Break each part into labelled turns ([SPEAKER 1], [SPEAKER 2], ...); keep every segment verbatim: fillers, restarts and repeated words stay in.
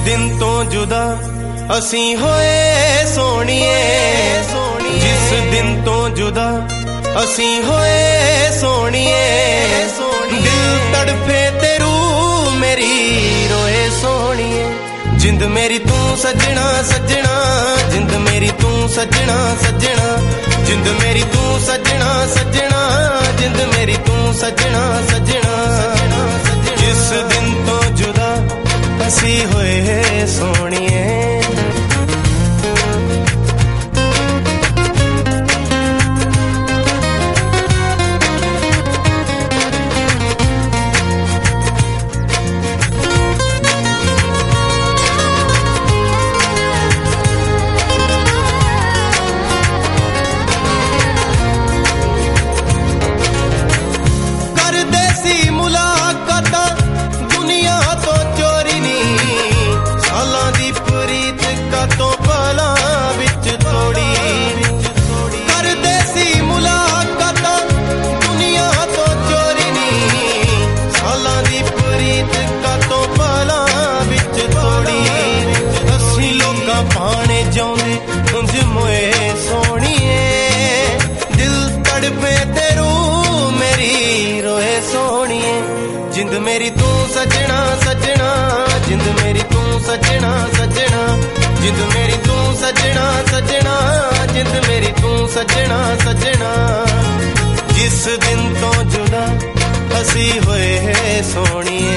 [SPEAKER 1] दिन तो जुदा असी होए सोनिए, जिस दिन तो जुदा असी होए सोनिए, दिल तड़फे ते रूह मेरी रोए सोनिए। जिंद मेरी तू सजना सजना, जिंद मेरी तू सजना सजना, जिंद मेरी तू सजना सजना, जिंद मेरी तू सजना सजना। जिस दिन तो जुदा असी होए सोनिए। पाने जाऊंदे उंज मोए सोनिए, दिल तड़पे ते रूह मेरी रोए सोनिए। जिंद मेरी तू सजना सजना, जिंद मेरी तू सजना सजना, जिंद मेरी तू सजना सजना, जिंद मेरी तू सजना सजना। जिस दिन तो जुदा असी होए सोनिए।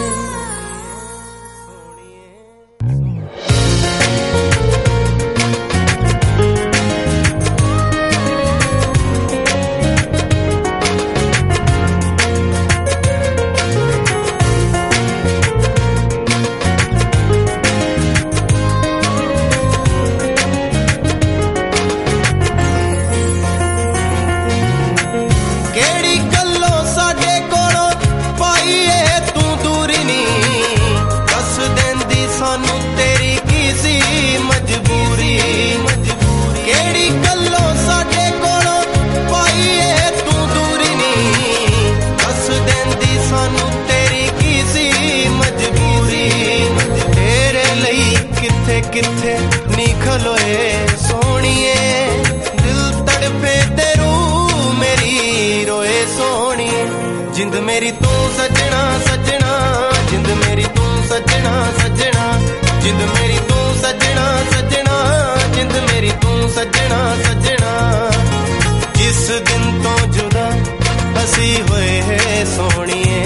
[SPEAKER 1] किथे नी खलोए सोनिए, दिल तड़फे ते रूह मेरी रोए सोनिए। जिंद मेरी तू सजना सजना, जिंद मेरी तू सजना सजना, जिंद मेरी तू सजना सजना, जिंद मेरी तू सजना सजना। जिस दिन तो जुदा असी होए सोनिए।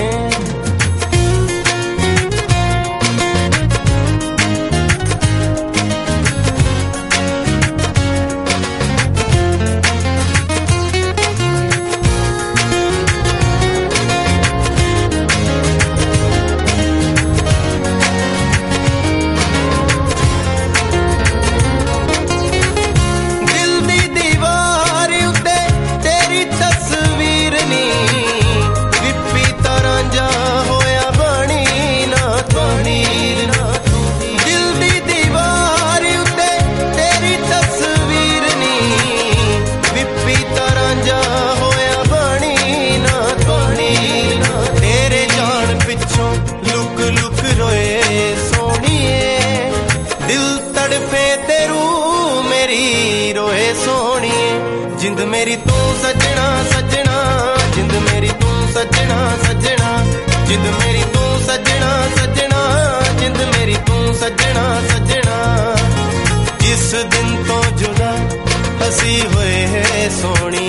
[SPEAKER 1] जिंद मेरी तू सजना सजना, जिंद मेरी तू सजना सजना, जिंद मेरी तू सजना सजना, जिंद मेरी तू सजना सजना। जिस दिन तो जुदा असी होए सोनी।